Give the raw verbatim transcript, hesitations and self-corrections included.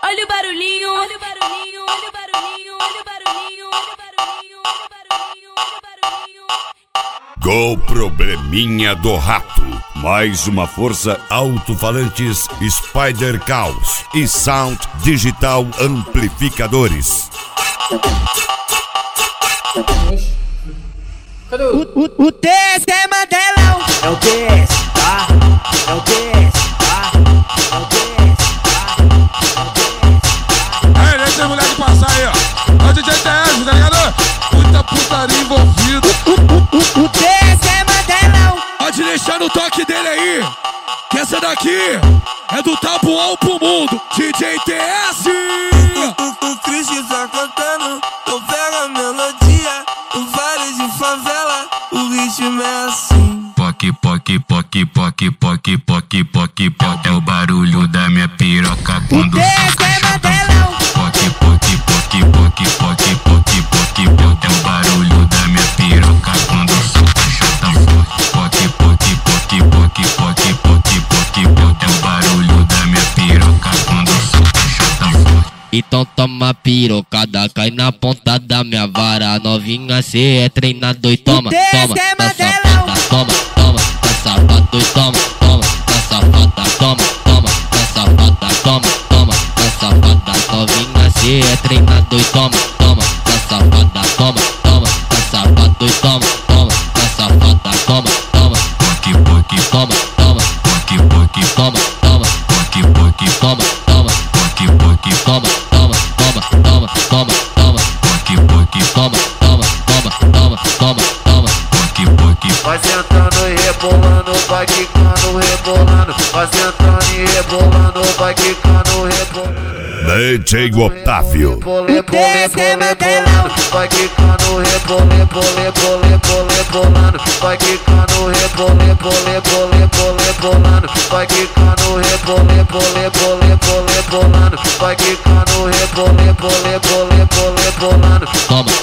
olha o barulhinho, olha o barulhinho, olha o barulhinho, olha o barulhinho, olha o barulhinho, olha o barulhinho, olha o barulhinho. Gol Probleminha do Rato. Mais uma força alto-falantes Spider Caos e Sound Digital Amplificadores. Cadê o... O, o T S é Mandelão. É o T S, tá? É o T S, tá? É o T S, tá? É o T S, tá? Aí, deixa a mulher de passar aí, ó. É o D J T S, tá ligado? Muita putaria envolvida. O, o, o, o T S é Mandelão. Pode deixar no toque dele aí, que essa daqui é do tabuão pro mundo. D J T S. O, o, o Chris tá cantando, eu pego a melodia. No vale de favela, o ritmo é assim. Poc, poc, poc, poc, poc, poc, poc, poc. É o barulho da minha piroca quando o T S é Mandelão. Poc, poc, poc, poc, poc, poc, poc, poc. É o barulho da minha piroca quando solta chata forte. Poc, poc, poc, poc, poc, poc, poc, poc. É o barulho da minha piroca quando solta chata forte. Então toma pirocada, cai na ponta da minha vara. Novinha, cê é treinador e toma, toma, tá safada, toma, toma, tá safada e toma, toma, tá safada, toma, toma, tá safada, toma, toma, tá safada. Novinha, cê é treinador e toma, toma, tá safada, toma, toma, tá safada e toma, toma, tá safada, toma, toma, poc, poc, toma, toma, poc, poc, toma, toma, poc, poc, toma, toma, poc, poc, toma, toma, toma, toma, toma, toma, poc, poc, toma, toma, toma, toma, toma, toma, poc, poc. Vai sentando e rebolando, vai quicando, rebolando. Vai sentando e rebolando, vai quicando, rebolando. D J Otávio. Pole, pole, pole, bolando. Vai quicando, rebole, pole, pole, pole, bolando. Vai quicando, rebole, pole, pole, pole, bolando. Vai quicando, rebole, pole, pole, pole, bolando. Vai quicando, rebole, pole, pole, pole, bolando. toma,